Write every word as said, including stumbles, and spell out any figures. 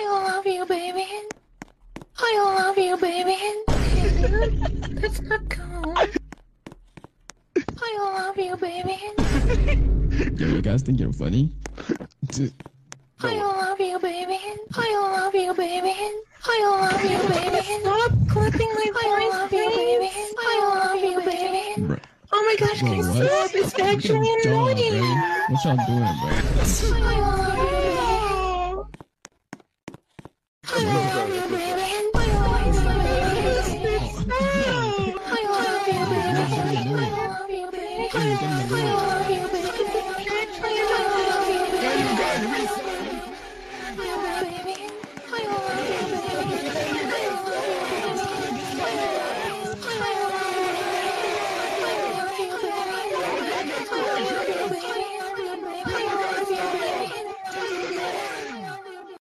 I love you, baby. I love you, baby. Dude, that's not cool. I love you, baby. Yo, you guys think you're funny? I love you, baby. I love you, baby. I love you, baby. Stop clipping my voice, I love you, baby. I love you, baby. Bro. Oh my gosh, Bro, can you what? stop? It's actually Jaw, annoying. bro. What y'all doing, bro? I love you, baby. I love you, baby. I love you, baby. I love you, baby. I love you, baby. I love you, baby.